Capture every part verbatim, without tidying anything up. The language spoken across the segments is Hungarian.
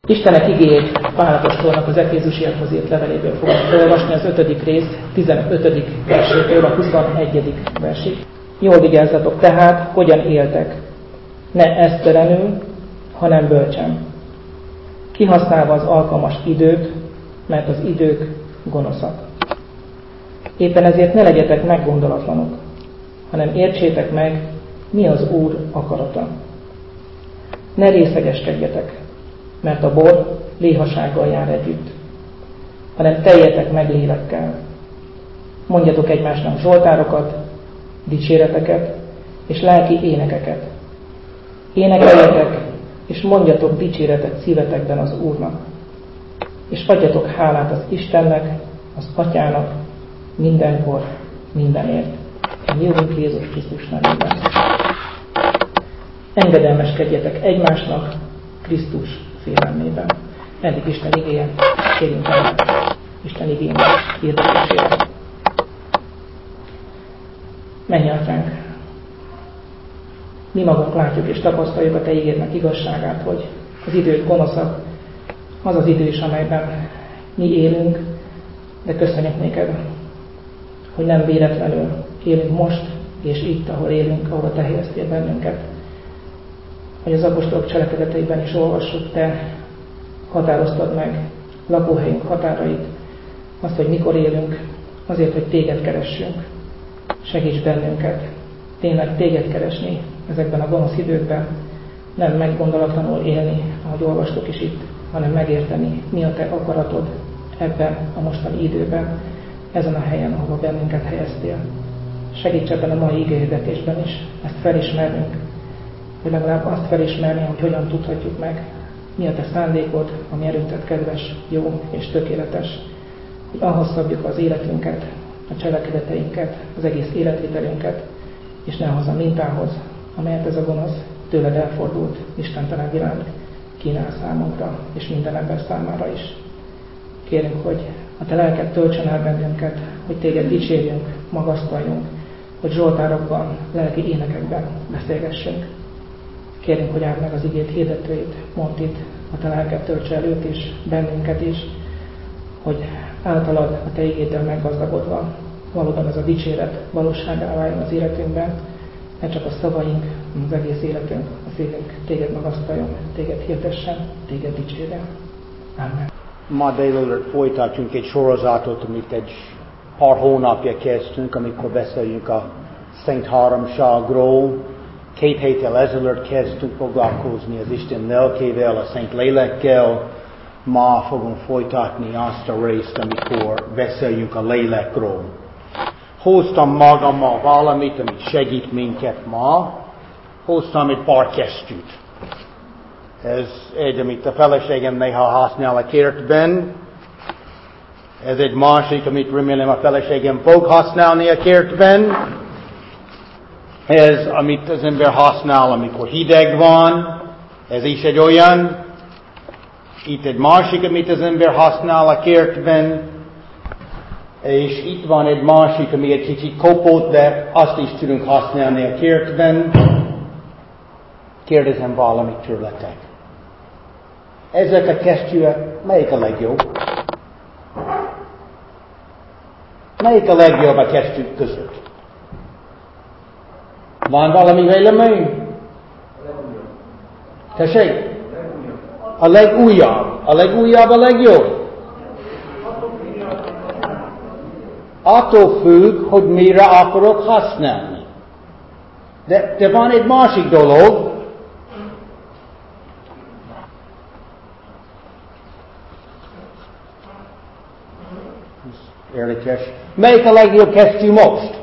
Istenek igéjét Pál apostolnak az Efézusiakhoz írt leveléből fogom felolvasni, az ötödik rész tizenötödik versétől a huszonegyedik versig. Jól vigyázzatok tehát, hogyan éltek, ne esztelenül, hanem bölcsen, kihasználva az alkalmas időt, mert az idők gonoszak. Éppen ezért ne legyetek meggondolatlanok, hanem értsétek meg, mi az Úr akarata. Ne részegeskedjetek, mert a bor léhasággal jár együtt, hanem teljetek meg lélekkel. Mondjatok egymásnak zsoltárokat, dicséreteket és lelki énekeket. Énekeljetek, és mondjatok dicséretet szívetekben az Úrnak. És adjatok hálát az Istennek, az Atyának, mindenkor, mindenért. A mi Úrunk Jézus Krisztus nevében. Engedelmeskedjetek egymásnak Krisztus félelmében. Eddig Isten igéje, kérjünk el Isten igének hirdetésére. Menj, Atyánk! Mi magunk látjuk és tapasztaljuk a Te ígédnek igazságát, hogy az idők gonoszak, az az idő is, amelyben mi élünk, de köszönjük néked, hogy nem véletlenül élünk most, és itt, ahol élünk, ahol Te helyeztél bennünket. Hogy az apostolok cselekedeteiben is olvassuk, Te határoztad meg lakóhelyünk határait, azt, hogy mikor élünk, azért, hogy Téged keressünk. Segíts bennünket tényleg Téged keresni ezekben a gonosz időkben, nem meggondolatlanul élni, ahogy olvastuk is itt, hanem megérteni, mi a Te akaratod ebben a mostani időben, ezen a helyen, ahova bennünket helyeztél. Segíts ebben a mai igéhirdetésben is ezt felismernünk, hogy legalább azt felismerni, hogy hogyan tudhatjuk meg, mi a Te szándékod, ami előtted kedves, jó és tökéletes, hogy ahhoz szabjuk az életünket, a cselekedeteinket, az egész életvitelünket, és ne ahhoz a mintához, amelyet ez a gonosz tőled elfordult istentelen világ kínál számunkra, és minden ember számára is. Kérünk, hogy a Te lelked töltsön el bennünket, hogy Téged dicsérjünk, magasztaljunk, hogy zsoltárokban, lelki énekekben beszélgessünk. Kérünk, hogy áld meg az igét hirdetőit, mondd itt, a Te lelked töltse el őt is, bennünket is, hogy általad a Te igéddel meggazdagodva valóban ez a dicséret valósággá váljon az életünkben, ne csak a szavaink, hanem az egész életünk, a szívünk Téged magasztaljon, Téged hirdessen, Téged dicsérjen. Amen. Ma délelőtt folytatjunk egy sorozatot, amit egy pár hónapja kezdtünk, amikor beszéljünk a Szent Háromságról. Két héttel ezelőtt kezdtünk foglalkozni az Isten lelkével, a Szent Lélekkel. Ma fogunk folytatni azt a részt, amikor beszéljünk a lélekről. Hoztam magammal valamit, amit segít minket ma. Hoztam egy pár kesztyűt. Ez egy, amit a feleségem néha használ a kertben. Ez egy másik, amit remélem a feleségem fog használni a kertben. Ez, amit az ember használ, amikor hideg van. Ez is egy olyan. Itt egy másik, amit az ember használ a kertben. És itt van egy másik, ami egy kicsit kopott, de azt is tudunk használni a kertben. Kérdezem valamit tőletek. Ezek a kesztyűek, melyik a legjobb? Melyik a legjobb a kesztyűk között? Van valami vélemény? Tessék? A legújabb. A legújabb a legjobb. Attól függ, hogy mire akarok használni. De, de van egy másik dolog. Érdekes. Melyik a legjobb kesztyű most?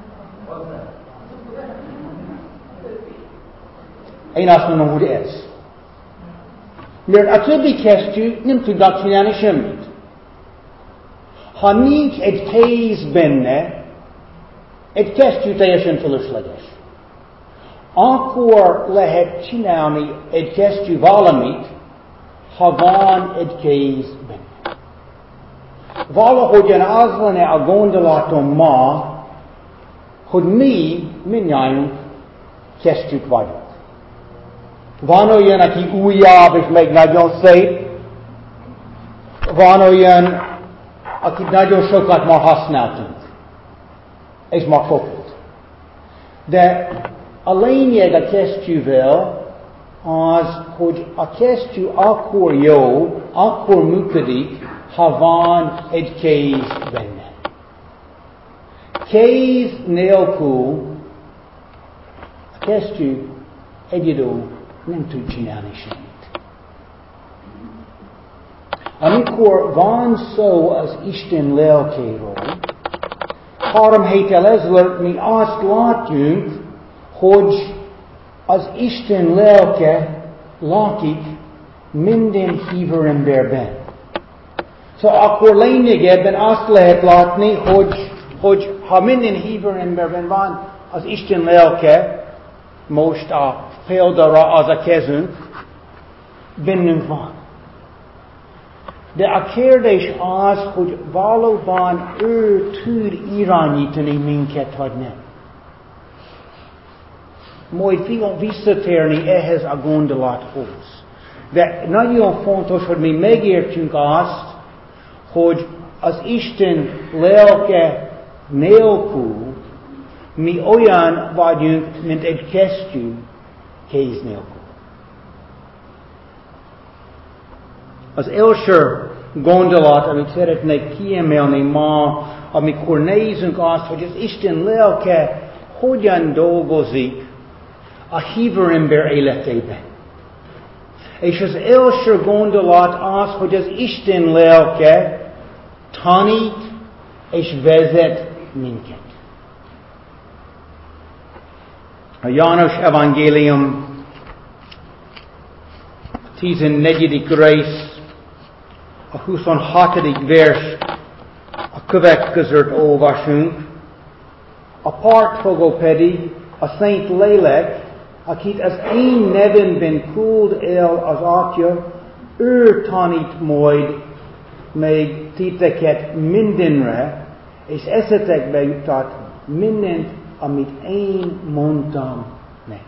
Én azt mondom, hogy ez. Mert a többi kesztyű nem tudnak csinálni semmit. Ha nincs egy kéz benne, egy kesztyű teljesen fölösleges. Akkor lehet csinálni egy kesztyű valamit, ha van egy kéz benne. Valahogyan az lenne a gondolatom ma, hogy mi mindnyájunk kesztyűk vagyunk. Van olyan, aki újabb és még nagyon szép, van olyan, akit nagyon sokat már használtunk, és már kopott. De a lényeg a kesztyűvel az, hogy a kesztyű akkor jó, akkor működik, ha van egy kéz benne. Kéz nélkül a kesztyű egy idő nem tud csinálni semmit. Amikor van szó az Isten lelkéről, három héttel ezelőtt mi azt látjuk, hogy az Isten lelke lakik minden hívő emberben. Szóval akkor lényegében azt lehet látni, hogy, hogy ha minden hívő emberben van az Isten lelke, most a példára az a kezünk, bennünk van. De a kérdés az, hogy valóban ő tud irányítani minket, vagy nem. Majd fogunk visszatérni ehhez a gondolathoz. De nagyon fontos, hogy mi megértjünk azt, hogy az Isten lelke nélkül mi olyan vagyunk, mint egy kesztyű kéz nélkül. Az első gondolat, amit szeretnék kiemelni ma, amikor nézünk azt, hogy az Isten lelke hogyan dolgozik a hívő ember életében. És az első gondolat az, hogy az Isten lelke tanít és vezet minket. A János evangélium tizennegyedik rész, a huszonhatodik vers, a következőt olvasunk. A partfogó pedig a Szent Lélek, akit az én nevemben küld el az Atya, ő tanít majd még titeket mindenre, és eszetekbe jutat mindent, amit én mondtam nektek.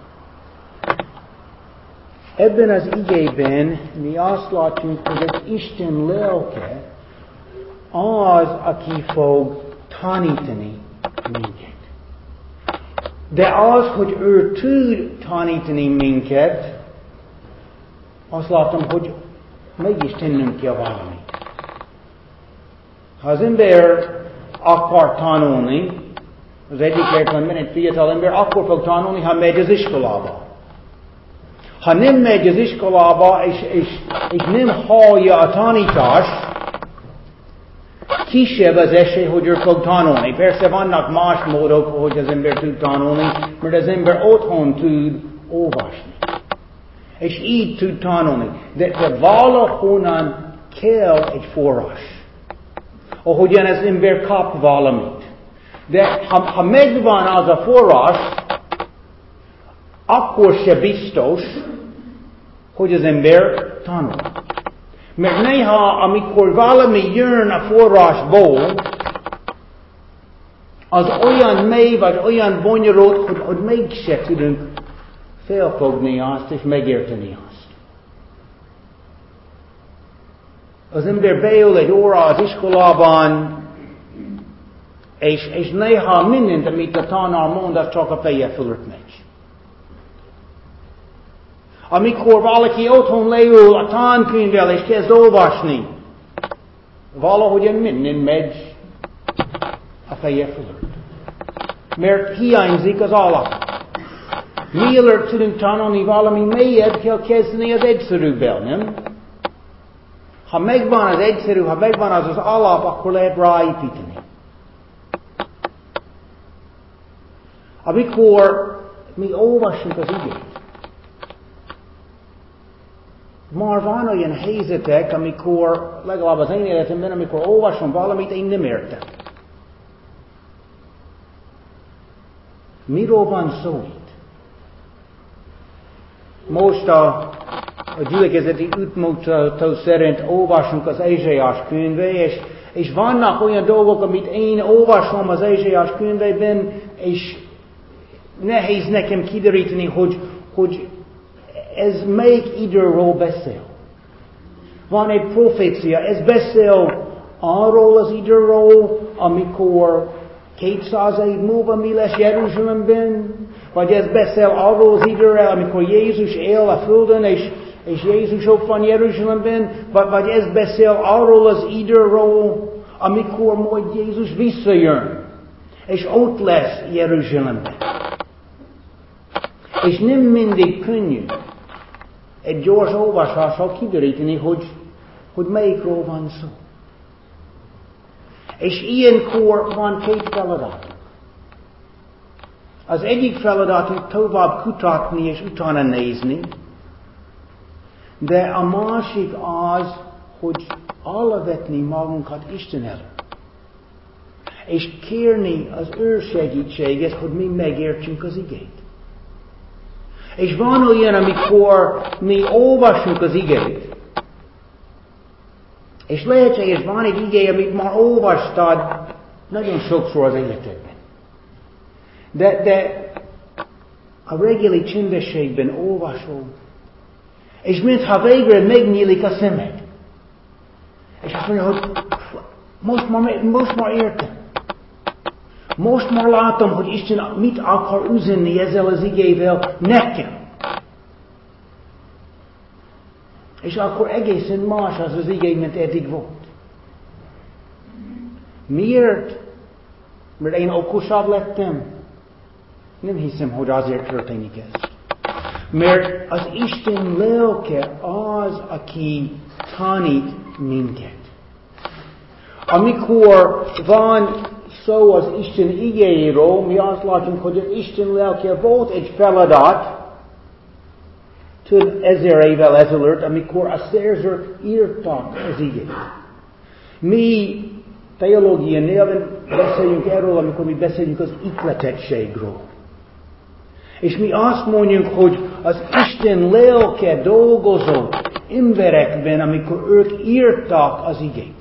Ebben az igében mi azt látjuk, hogy az Isten lelke az, aki fog tanítani minket. De az, hogy ő tud tanítani minket, azt látom, hogy mégis tennünk kell valamit. Ha az ember akar tanulni, az egyik értelemben egy fiatal ember akkor fog tanulni, ha megy az iskolába. Ha nem megy az iskolába, és, és, és nem hallja a tanítást, kisebb az esély, hogy ő fog tanulni. Persze vannak más módok, hogy az ember tud tanulni, mert az ember otthon tud olvasni. És így tud tanulni. De, de valahonnan kell egy forrás, ahogyan az ember kap valamit. De ha, ha megvan az a forrás, akkor se biztos, hogy az ember tanul. Mert néha, amikor valami jön a forrásból, az olyan mély, vagy olyan bonyolult, hogy, hogy mégse tudunk felfogni azt, és megérteni azt. Az ember beül egy óra az iskolában, és, és néha mindent, amit a tanár mond, az csak a feje fölött megy. Amikor valaki otthon leül a tankönyvvel és kezd olvasni, valahogyan minden megy a feje fölött. Mert hiányzik az alap. Mielőtt tudunk tanulni valami mélyebb, kell kezdeni az egyszerűbbel, nem? Ha megvan az egyszerű, ha megvan az az alap, akkor lehet ráépíteni. Amikor mi olvasunk az igét, már van olyan helyzetek, amikor, legalább az én életemben, amikor olvasom valamit, én nem értem. Miről van szó itt? Most a, a gyülekezeti útmutató szerint olvasunk az Ézsaiás könyve, és, és vannak olyan dolgok, amit én olvasom az Ézsaiás könyvében, és nehéz nekem kideríteni, hogy, hogy ez melyik időről beszél. Van egy profécia, ez beszél arról az időről, amikor kétszáz év múlva mi lesz Jeruzsálemben, vagy ez beszél arról az időről, amikor Jézus él a földön, és, és Jézus ott van Jeruzsálemben, vagy, vagy ez beszél arról az időről, amikor majd Jézus visszajön, és ott lesz Jeruzsálemben. És nem mindig könnyű egy gyors olvasással kideríteni, hogy, hogy melyikről van szó. És ilyenkor van két feladat. Az egyik feladatunk tovább kutatni és utána nézni, de a másik az, hogy alávetni magunkat Isten előtt. És kérni az ő segítséget, hogy mi megértsünk az igét. És van olyan, amikor mi olvasunk az igét, és lehetséges van egy igé, amit már olvastad nagyon sokszor az életedben. De, de a reggeli csendességben olvasol, és mintha végre megnyílik a szemed. És azt mondja, hogy most már, most már értem. Most már látom, hogy Isten mit akar üzenni ezzel az igével nekem. És akkor egészen más az az igé, mint eddig volt. Miért? Mert én okosabb lettem? Nem hiszem, hogy azért történik ez. Mert az Isten lelke az, aki tanít minket. Amikor van szó az Isten igéjéről, mi azt látunk, hogy az Isten lelke volt egy feladat több ezer évvel ezelőtt, amikor a szerzők írtak az igét. Mi teológia néven beszéljünk erről, amikor mi beszéljünk az ihletettségről. És mi azt mondjuk, hogy az Isten lelke dolgozott emberekben, amikor ők írtak az igét.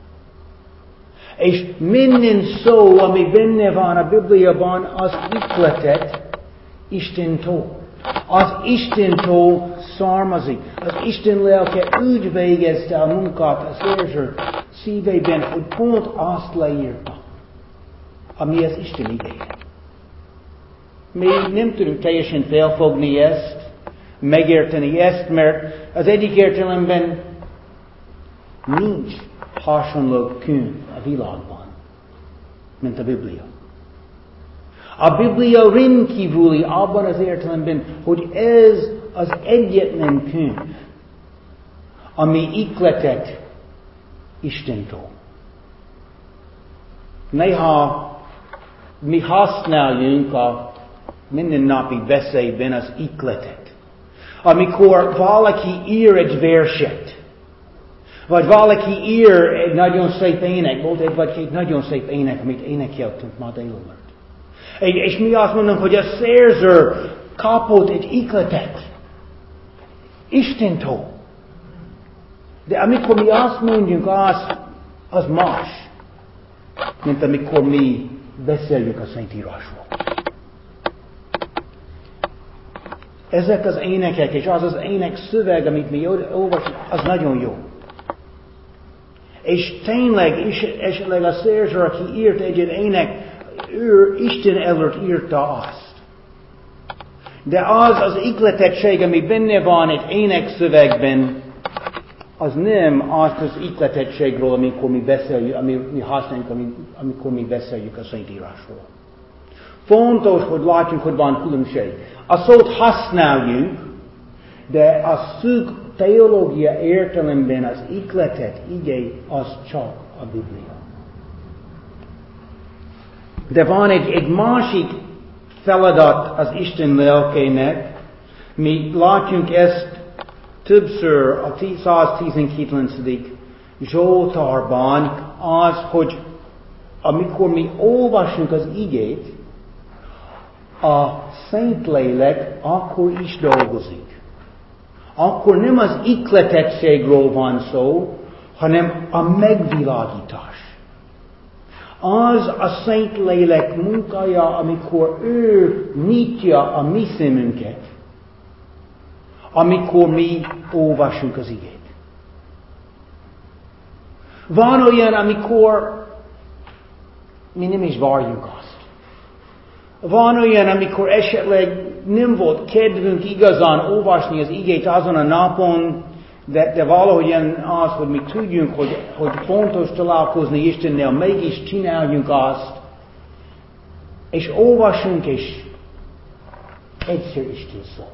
És minden szó, ami benne van a Bibliában, az ihletett Istentől. Az Istentől származik. Az Isten lelke úgy végezte a munkát a szerző szívében, hogy pont azt leírta, ami az Isten igéje. Mi nem tudunk teljesen felfogni ezt, megérteni ezt, mert az egyik értelemben nincs hasonló könyv a világban, mint a Biblia. A Biblia rendkívüli abban az értelemben, hogy ez az egyetlen könyv, ami ihletett Istentől. Néha mi használjunk a mindennapi beszédben az ihletet. Amikor valaki ír egy verset, vagy valaki ír egy nagyon szép ének, volt egy vagy két nagyon szép ének, amit énekeltünk ma délelőtt. És mi azt mondunk, hogy a szerző kapott egy ihletet Istentől. De amikor mi azt mondjuk, az, az más, mint amikor mi beszéljük a Szentírásról. Ezek az énekek, és az az ének szöveg, amit mi olvasunk, az nagyon jó. És tényleg, és esetleg a szerző, aki írt egy ének, ő Isten előtt írta azt. De az az ihletettség, ami benne van egy énekszövegben, az nem az az ihletettségről, amikor mi beszéljük, ami mi használjuk, amikor mi beszéljük a Szentírásról. Fontos, hogy látjuk, hogy van különbség. A szót használjuk, de a szűk teológia értelemben az ihletett igé az csak a Biblia. De van egy, egy másik feladat az Isten lelkének. Mi látjuk ezt többször a száztizenkilencedik Zsoltárban, az, hogy amikor mi olvasunk az igét, a Szentlélek akkor is dolgozik. Akkor nem az ihletettségről van szó, hanem a megvilágítás. Az a Szentlélek munkája, amikor ő nyitja a mi szemünket, amikor mi olvasunk az igét. Van olyan, amikor mi nem is várjuk azt. Van olyan, amikor esetleg nem volt kedvünk igazán olvasni az igét azon a napon, de, de valahogyan az, hogy mi tudjunk, hogy, hogy fontos találkozni Istennel, mégis csináljunk azt, és olvasunk, és egyszer Isten szól.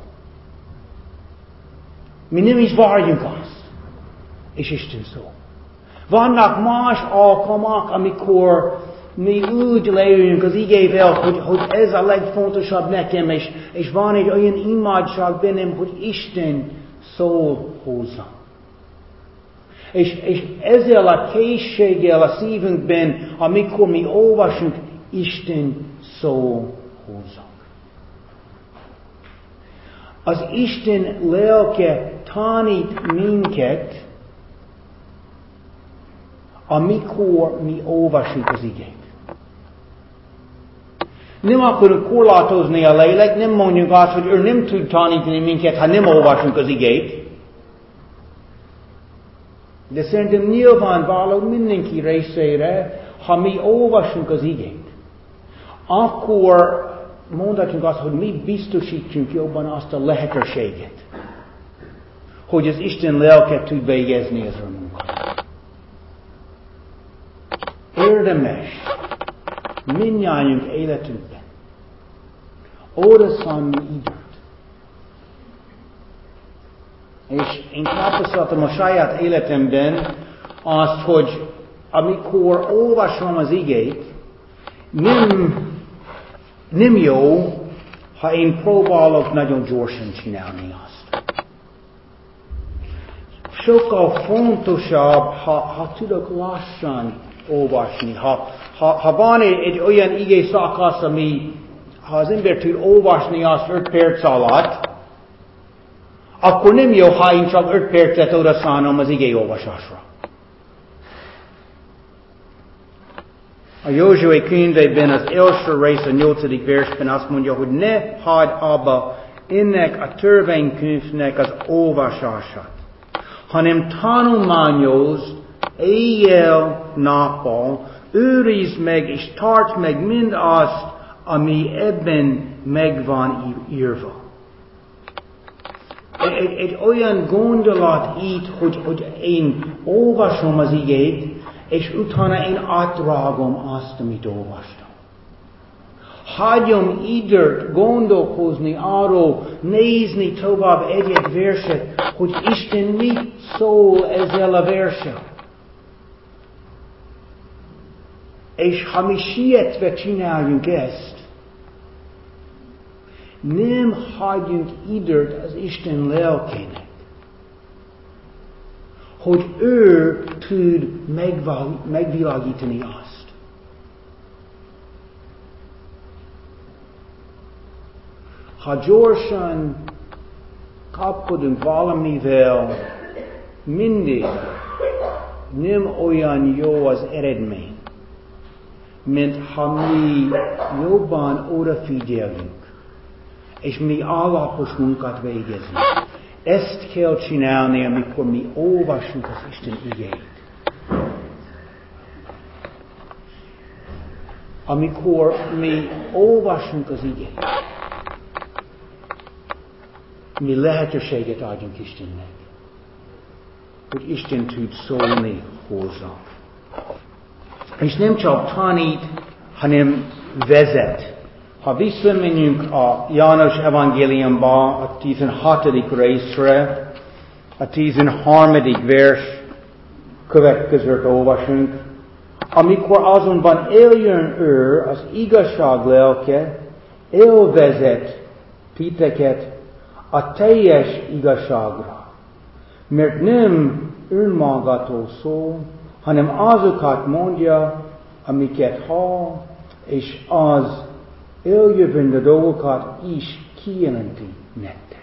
Mi nem is várjunk azt, és Isten szól. Vannak más alkalmak, amikor mi úgy leülünk az igével, hogy, hogy ez a legfontosabb nekem, és, és van egy olyan imádság bennem, hogy Isten szól hozzá. És, és ezzel a készséggel a szívünkben, amikor mi olvasunk, Isten szól hozzá. Az Isten lelke tanít minket, amikor mi olvasjuk az igét. Nem akarunk korlátozni a lélek, nem mondjuk azt, hogy ő nem tud tanítani minket, ha nem olvasunk az igét. De szerintem nyilvánvaló mindenki részére, ha mi olvasunk az igét, akkor mondhatjuk azt, hogy mi biztosítjunk jobban azt a lehetőséget, hogy az Isten lelke tud végezni az a munkát. Érdemes mindnyájunk életünkben oda szánni időt. És én tapasztaltam a saját életemben azt, hogy amikor olvasom az igét, nem, nem jó, ha én próbálok nagyon gyorsan csinálni azt. Sokkal fontosabb, ha, ha tudok lassan olvasni. Ha, ha, ha van egy, egy olyan igé szakasz, ami, ha az ember tud olvasni azt öt perc alatt, akkor nem jó, ha én csak öt percet oda szánom az igé olvasásra. A Józsué könyvében az első rész a nyolcadik versben azt mondja, hogy ne hagyd abba ennek a törvénykönyvnek az olvasását, hanem tanulmányozd éjjel-nappal, őrizd meg és tartsd meg mindazt, ami ebben meg van írva. Egy, egy olyan gondolat itt, hogy, hogy én olvasom az igét, és utána én átrágom azt, amit olvastam. Hagyjam időt gondolkozni arról, nézni tovább egy-egy verset, hogy Isten mit szól ezzel a verssel. És ha mi sietve csináljunk ezt, nem hagyjunk időt az Isten lelkének, hogy ő tud megvilágítani azt. Ha gyorsan kapkodunk valamivel, mindig nem olyan jó az eredmény, mint ha mi jobban odafigyelünk, és mi alapos munkát végezünk. Ezt kell csinálni, amikor mi olvasunk az Isten igét. Amikor mi olvasunk az igét, mi lehetőséget adjunk Istennek, hogy Isten tud szólni hozzá. És nem csak tanít, hanem vezet. Ha visszamegyünk a János evangéliumba, a tizenhatodik részre, a tizenharmadik vers következőt olvasunk, amikor azonban eljön ő, az igazság lelke, elvezet titeket a teljes igazságra, mert nem önmagától szól, hanem azokat mondja, amiket hall, és az eljövendő dolgokat is kijelenti nektek.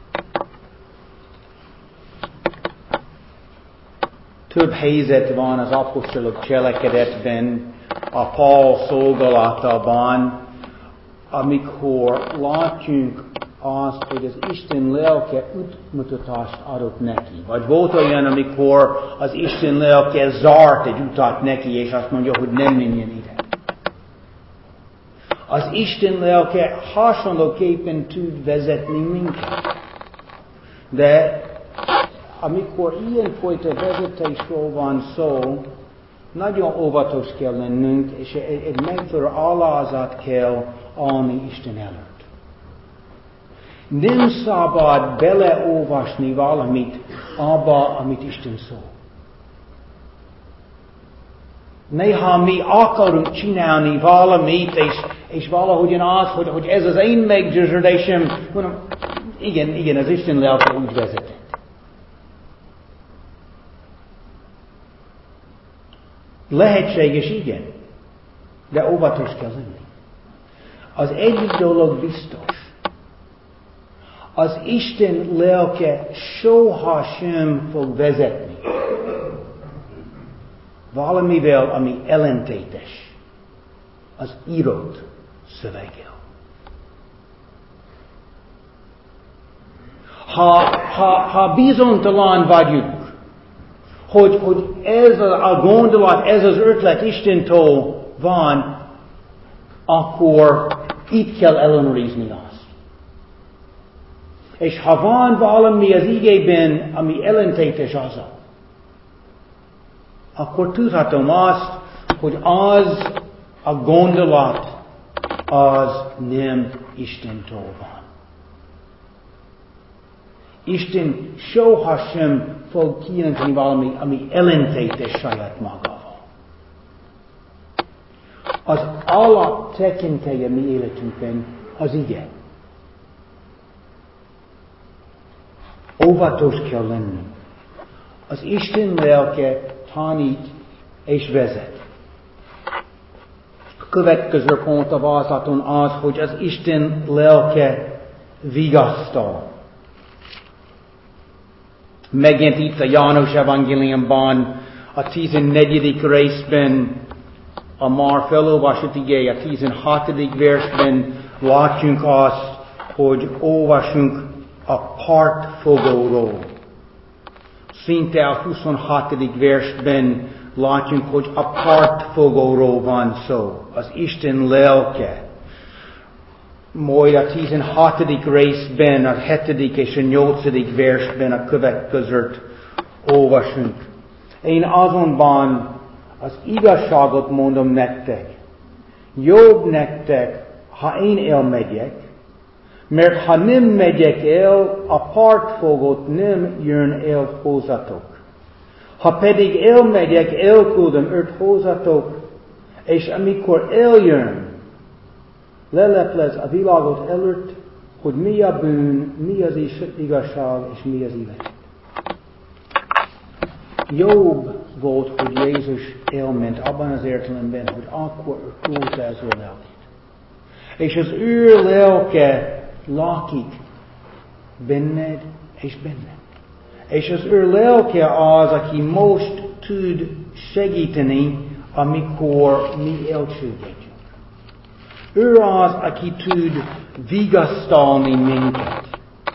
Több helyzet van az apostolok cselekedetben, a Pál szolgálatában, amikor látjunk azt, hogy az Isten lelke útmutatást adott neki. Vagy volt olyan, amikor az Isten lelke zárt egy utat neki, és azt mondja, hogy nem menjen ide. Az Isten lelke hasonlóképpen tud vezetni minket. De amikor ilyenfajta vezetésről van szó, nagyon óvatos kell lennünk, és egy megfelelő alázat kell állni Isten előtt. Nem szabad beleolvasni valamit abba, amit Isten szól. Néha mi akarunk csinálni valamit, és, és valahogyan az, hogy, hogy ez az én meggyőződésem, mondom, igen, igen, az Isten lelke úgy vezetett. Lehetséges, igen, de óvatos kell lenni. Az egyik dolog biztos, az Isten lelke soha sem fog vezetni valamivel, ami ellentétes az írott szöveggel. Ha, ha, ha bizonytalan vagyunk, hogy, hogy ez a gondolat, ez az ötlet Istentől van, akkor itt kell ellenőrizni azt. És ha van valami az igében, ami ellentétes azzal, akkor tudhatom azt, hogy az a gondolat, az nem Istentől van. Isten soha sem fog kijelenteni valami, ami ellentétes saját magával. Az alaptekintélye mi életünkben az ige. Óvatos kell lennünk. Az Isten lelke tanít és vezet. A következő pont a vázaton az, hogy az Isten lelke vigasztal. Megint itt a János evangéliumban, a tizennegyedik részben, a már felolvasott igény, a tizenhatodik versben látjunk azt, hogy olvasunk a partfogóról. Szinte a huszonhatodik versben látjunk, hogy a partfogóról van szó, az Isten lelke. Majd a tizenhatodik részben, a hetedik és a nyolcadik versben a következőt olvasunk. Én azonban az igazságot mondom nektek, jobb nektek, ha én elmegyek, mert ha nem megyek el, a partfogót nem jön el hozzatok. Ha pedig elmegyek, elküldöm őt hozzatok, és amikor eljön, leleplez a világot előtt, hogy mi a bűn, mi az igazság, és mi az élet. Jobb volt, hogy Jézus elment abban az értelemben, hogy akkor ő küldte az ő lelkét. És az ő lelke lakik benned és benned. És az ő lelke az, aki most tud segíteni, amikor mi elcsődjük. Ő az, aki tud vigasztalni minket.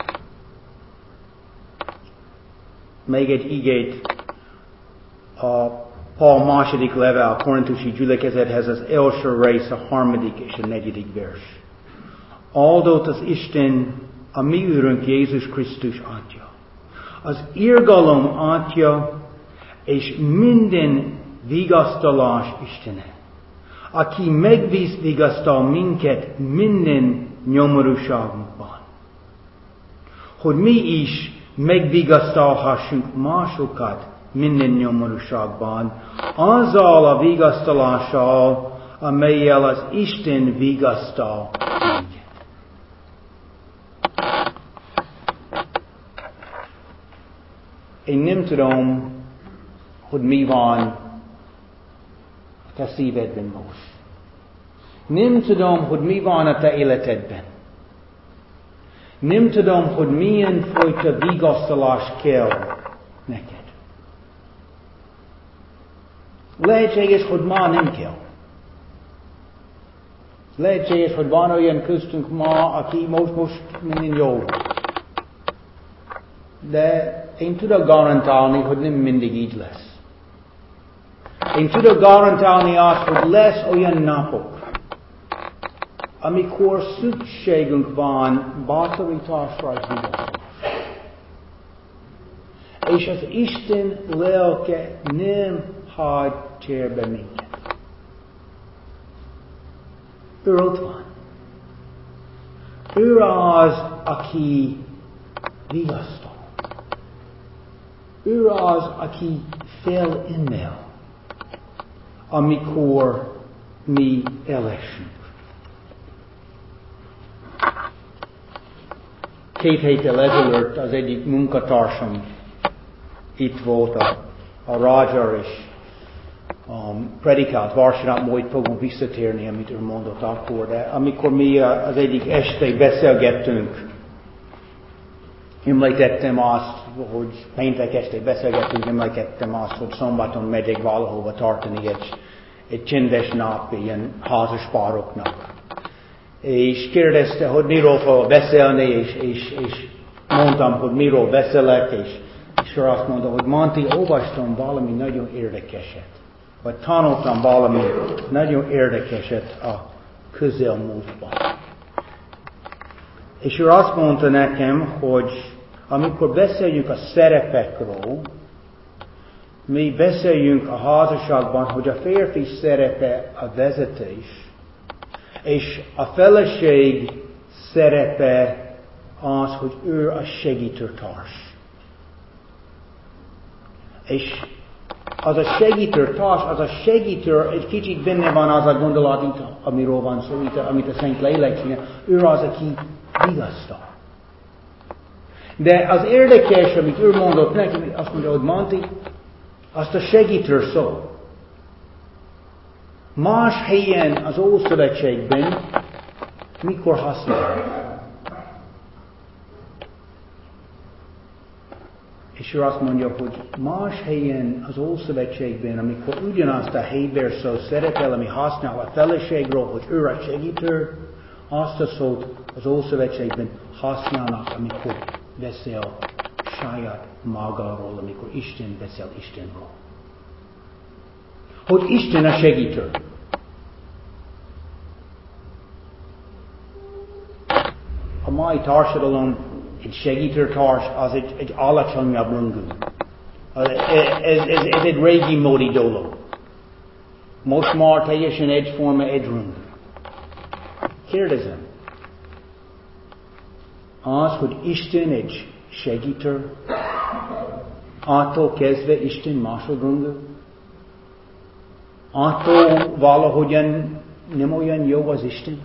Még egy igét a Paul második leve a korintusi gyülekezethez, az első rész, a harmadik és a negyedik vers. Áldott az Isten, a mi Úrunk Jézus Krisztus Atya, az irgalom Atya, és minden vigasztalás Istene, aki megvigasztal minket minden nyomorúságunkban, hogy mi is megvigasztalhassunk másokat minden nyomorúságban, azzal a vigasztalással, amellyel az Isten vigasztal minket. Én nem tudom, hogy mi van a te szívedben most. Nem tudom, hogy mi van a te életedben. Nem tudom, hogy milyen fajta vigasztalás kell neked. Lehetséges, hogy ma nem kell. Lehetséges, hogy van olyan köztünk ma, aki most, most minden jól. De én tudok garantálni, hogy nem mindig így lesz. Én tudok garantálni azt, hogy lesz olyan napok, amikor szükségünk van bátorításra és vigasztalásra. És az Isten lelke nem hagy cserbe minket. Ő ott van. Ő az, aki vigasztal. Ő az, aki felemel, amikor mi elesünk. Két héttel ezelőtt az egyik munkatársam itt volt a, a Roger, és um, predikált vasárnap, majd fogunk visszatérni, amit ő mondott akkor, de amikor mi az egyik este beszélgettünk, említettem azt, hogy péntek este beszélgettünk, említettem azt, hogy szombaton megyek valahova tartani egy, egy csendes nap, ilyen házaspároknak. És kérdezte, hogy miről fogok beszélni, és, és, és mondtam, hogy miről beszélek, és, és ő azt mondta, hogy Monty, olvastam valami nagyon érdekeset, vagy tanultam valami nagyon érdekeset a közelmúltban. És ő azt mondta nekem, hogy amikor beszéljünk a szerepekről, mi beszéljünk a házasságban, hogy a férfi szerepe a vezetés, és a feleség szerepe az, hogy ő a segítőtárs. És az a segítőtárs, az a segítő, egy kicsit benne van az a gondolat, itt, amiről van szó, itt, amit a Szent Lélek csinál, ő az, aki vigasztal. De az érdekes, amit ő mondott nekem, azt mondja, hogy Monty, azt a segítő szó. Más helyen az Ószövetségben mikor használják. És ő azt mondja, hogy más helyen az Ószövetségben, amikor ugyanazt a Héber szó szerepel, ami használ a feleségről, hogy ő a segítő, azt a szót az Ószövetségben használnak, amikor beszél saját magáról, amikor Isten beszél Istenről. Hogy Isten a segítő. A mai társadalom egy segítőtárs az egy, egy alacsonyabb rangú. Ez, ez, ez, ez egy régi módi dolog. Most már teljesen egyforma, egyrangú. Kérdezem. Az, hogy Isten egy segítő, attól kezdve Isten másodrangú, attól valahogyan nem olyan jó az Isten.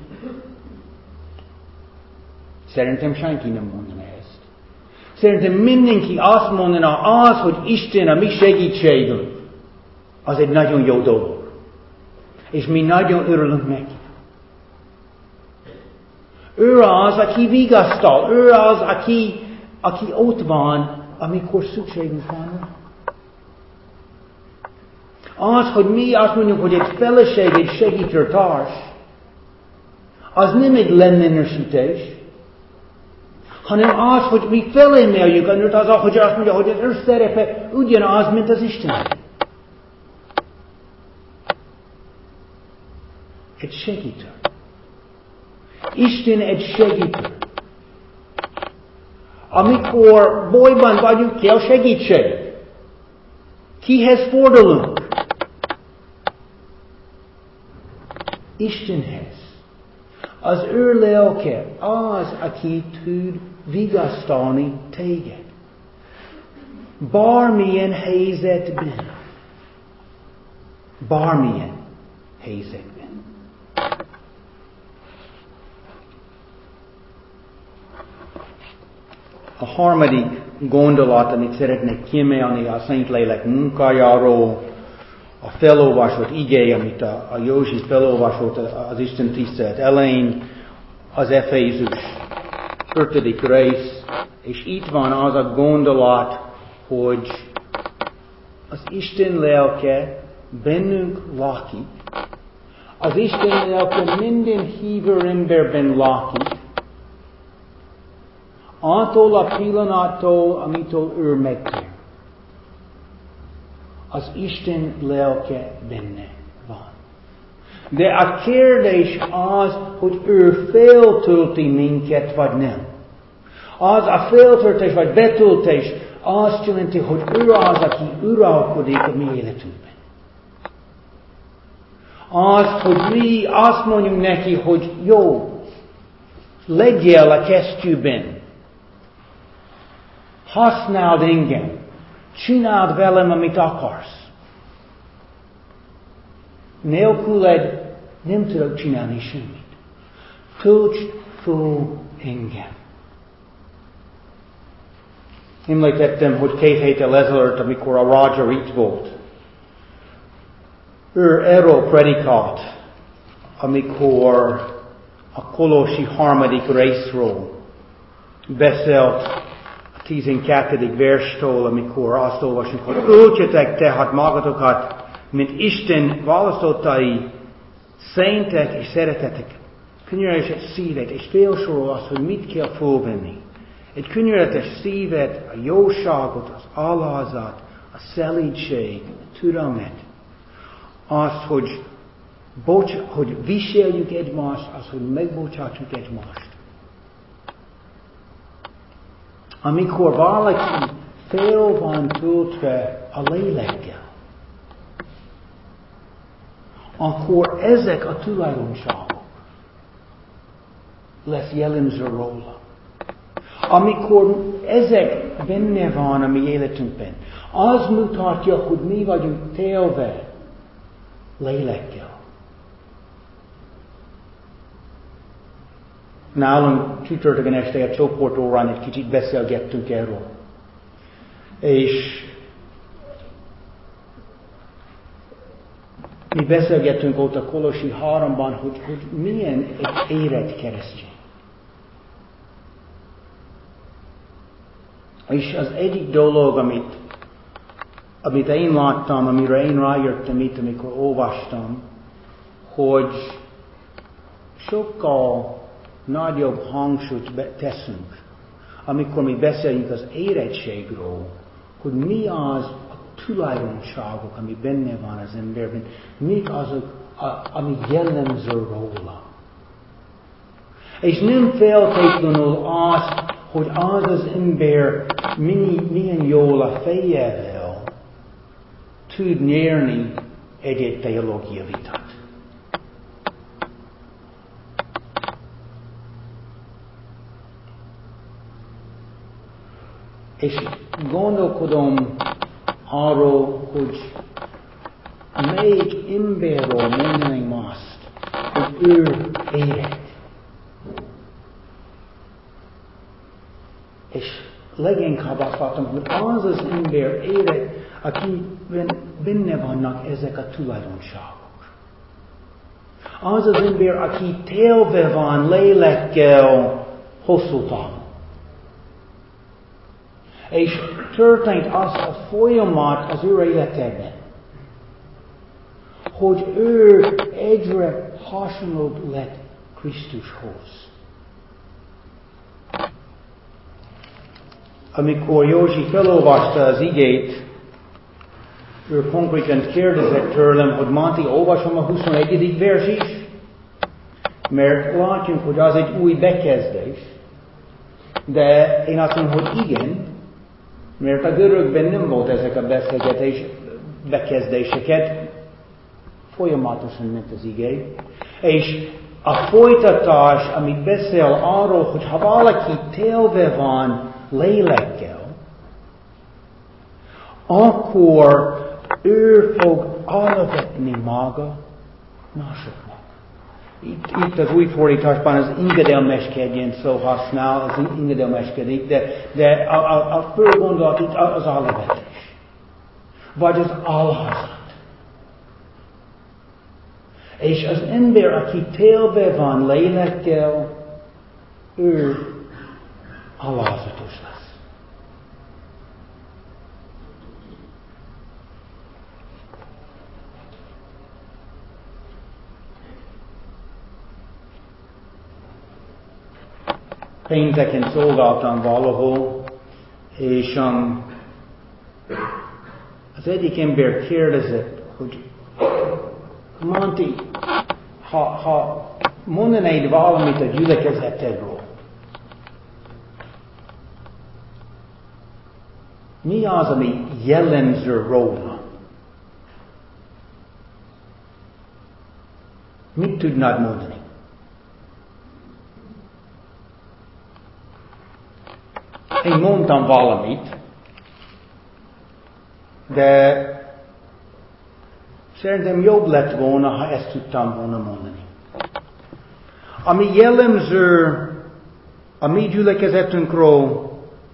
Szerintem senki nem mondaná ezt. Szerintem mindenki azt mondaná, az, hogy Isten a mi segítségünk, az egy nagyon jó dolog. És mi nagyon örülünk neki. Ő az, aki vigasztal. Ő az, aki, aki ott van, amikor szükségünk van. Az, hogy mi azt mondjuk, hogy egy feleség, egy segítőtárs, az nem egy leminősítés, hanem az, hogy mi felemeljük, az, hogy azt mondja, hogy az ő szerepe ugyanaz, mint az Isten. Egy segítő. Isten egy segítő. Amikor bajban vagyunk, kell segítség. Kihez fordulunk? Istenhez. Az ő lelke az, aki tud vigasztalni téged. Bármilyen helyzetben. Bármilyen helyzetben. A harmadik gondolat, amit szeretnék kiemelni a Szent Lélek munkájáról, a felolvasott igé, amit a, a Józsi felolvasott az Isten tisztelet elején, az Efézus ötödik rész, és itt van az a gondolat, hogy az Isten lelke bennünk lakik, az Isten lelke minden hívő emberben lakik, attól a pillanattól, amitől ő megtér. Az Isten lelke benne van. De a kérdés az, hogy ő feltölti minket, vagy nem. Az a feltöltés, vagy betöltés azt jelenti, hogy ő az, aki uralkodik a mi életünkben. Az, hogy mi azt mondjuk neki, hogy jó, legyél a kesztyűben. Használd engem. Csináld velem, amit akarsz. Nélküled nem tudok csinálni semmit. Töltsd föl engem. Emlékeztem, hogy két héttel ezelőtt, amikor a Roger itt volt, ő erről predikált, amikor a Kolossi harmadik részről beszélt a tizenkettedik verstől, amikor azt olvasunk, hogy öltsetek tehát magatokat, mint Isten választottai, szentek és szeretetek, könyörületes szívet, és felsorol azt, hogy mit kell fölvenni. Egy könyörületes szívet, a jóságot, az alázat, a szelídség, a türelmet, az, hogy, bocs, hogy viseljük egymást, az, hogy megbocsátsuk egymást. Amikor valaki fel van töltve a lélekkel, akkor ezek a tulajdonságok lesz jellemző róla. Amikor ezek benne van a mi életünkben, az mutatja, hogy mi vagyunk telve lélekkel. Nálunk csütörtökön este egy csoportórán egy kicsit beszélgettünk erről. És mi beszélgettünk ott a Kolossi háromban, hogy, hogy milyen egy érett keresztény. És az egyik dolog, amit, amit én láttam, amire én rájöttem itt, amikor olvastam, hogy sokkal nagyobb hangsúlyt teszünk, amikor mi beszélünk az érettségről, hogy mi az a tulajdonságok, ami benne van az emberben, mik azok, a, ami jellemző róla. És nem feltétlenül az, hogy az az ember milyen jól a fejével tud nyerni egy-egy teológia vitát. És gondolkodom arról, hogy melyik emberről mondanám azt, hogy ő érett. És leginkább azt látom, hogy az az ember érett, akiben benne vannak ezek a tulajdonságok. Az az ember, aki telve van lélekkel hosszú távon. És történt az a folyamat az ő életében, hogy ő egyre hasonlóbb lett Krisztushoz. Amikor Józsi felolvasta az igét, ő konkrétan kérdezett tőlem, hogy Máté, olvasom a huszonegyedik vers is? Mert látjuk, hogy az egy új bekezdés. De én azt mondom, hogy igen, mert a görögben nem volt ezek a beszélgetés bekezdéseket, folyamatosan ment az igé. És a folytatás, amit beszél arról, hogy ha valaki telve van lélekkel, akkor ő fog alapvetni maga másoknak. Itt, itt az új fordításban az ingedelmeskedjen szó használ, az ingedelmeskedik, de, de a, a, a fő gondolat itt az alapvetés. Vagy az alázat. És az ember, aki telve van lélekkel, ő alázatos lesz. Pénteken szolgáltam valahol, és um, az egyik ember kérdezett, hogy Monty, ha, ha mondanád valamit a gyülekezetedről, mi az, ami jellemző róla? Mit tudnád mondani? Én mondtam valamit, de szerintem jobb lett volna, ha ezt tudtam volna mondani. Ami jellemző a mi gyülekezetünkről,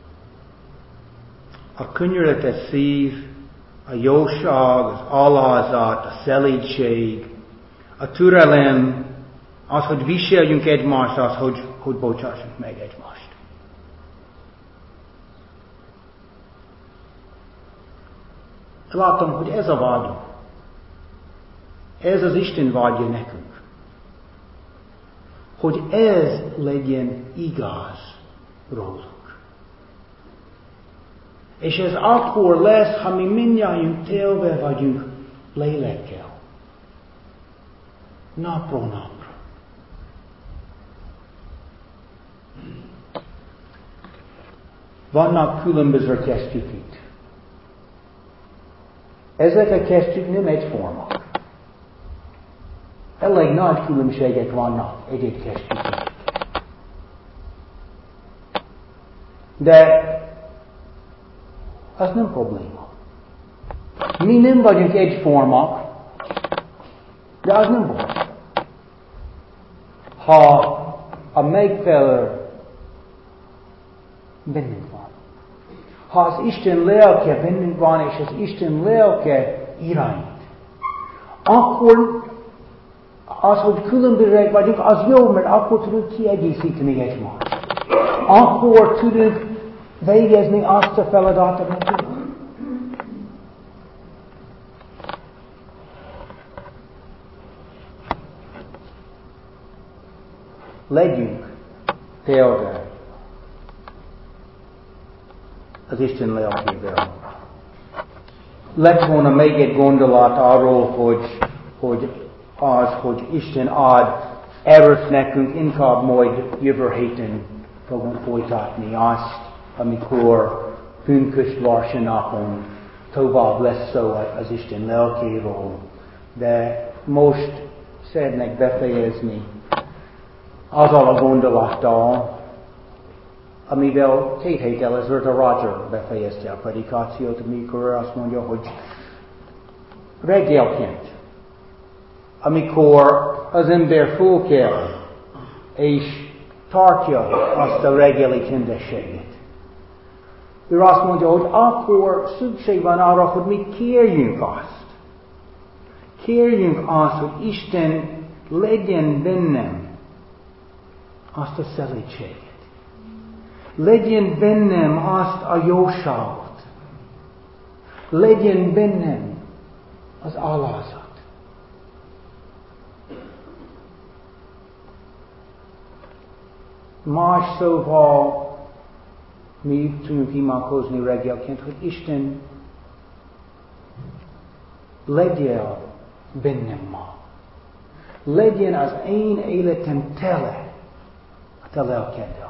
a könyörületes szív, a jóság, az alázat, a szelídség, a türelem, az, hogy viseljünk egymást, az, hogy, hogy bocsássunk meg egymást. Látom, hogy ez a vágyunk. Ez az Isten vágya nekünk. Hogy ez legyen igaz róluk. És ez akkor lesz, ha mi mindjárt télve vagyunk lélekkel. Napról napra. Vannak különböző kesztyűk itt. Ezek a kesztyűk nem egyformák. Elég nagy különbségek vannak egy-egy kesztyűk. De az nem probléma. Mi nem vagyunk egyformák, de az nem baj. Ha a megfelelő bennünk van. Ha az Isten lelke bennünk van, és az Isten lelke irányít, akkor az, hogy különbözőek vagyunk, az jó, mert akkor tudunk kiegészíteni egymást. Akkor tudunk végezni azt a feladatot, amit tudunk. Legyünk például az Isten lelkével. Lett volna még egy gondolat arról, hogy, hogy az, hogy Isten ad erőt nekünk, inkább majd jövő héten fogunk folytatni azt, amikor pünkösd vasárnapon tovább lesz szó az Isten lelkéről. De most szeretnék befejezni azzal a gondolattal, amivel két héttel ezelőtt a Roger befejezte a predikációt, amikor azt mondja, hogy reggelként, amikor az ember fölkel, és tartja azt a reggeli csendességet. Ő azt mondja, hogy akkor szükség van arra, hogy mi kérjünk azt. Kérjünk azt, hogy Isten legyen bennem azt a szelídséget. Legyen bennem azt a jóságot. Legyen bennem az alázat. Más szóval mi tudunk imádkozni reggelként, hogy Isten legyen bennem ma. Legyen az én életem tele a te lelkeddel.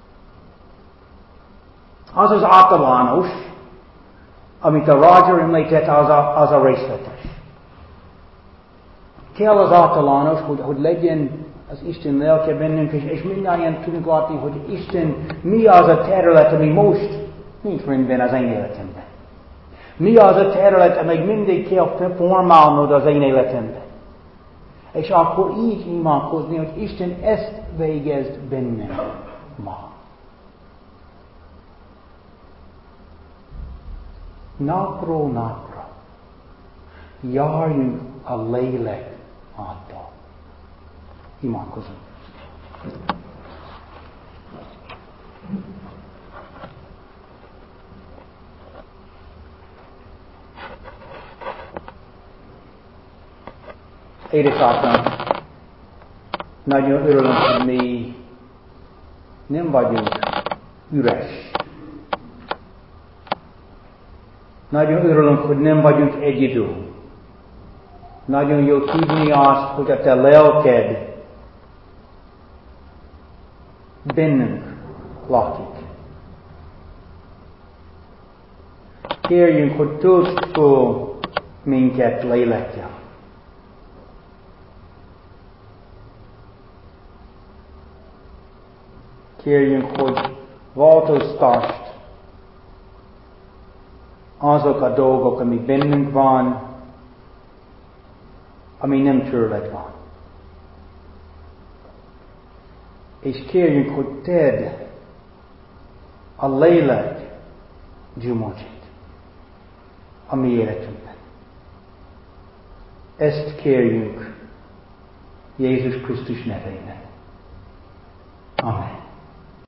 Az az általános, amit a Roger említett, az a, az a részletes. Kell az általános, hogy, hogy legyen az Isten lelke bennünk, és, és mindannyian tudunk látni, hogy Isten mi az a terület, ami most nincs rendben az én életemben. Mi az a terület, ami mindig kell formálnod az én életemben. És akkor így imádkozni, hogy Isten ezt végezd bennem ma. Napról napra járjunk a lélek által. Imádkozunk. Édesatyám, nagyon örülünk, hogy mi nem vagyunk üres. Nagyon örülünk, hogy nem vagyunk egyedül. Nagyon jó tudni azt, hogy a te lelked bennünk lakik. Kérjünk, hogy töltsd föl minket lélekkel. Kérjünk, hogy változtasd azok a dolgok, ami bennünk van, ami nem tőled van. És kérjünk, hogy tedd a lélek gyümölcsét a mi életünkben. Ezt kérjünk Jézus Krisztus nevében. Amen.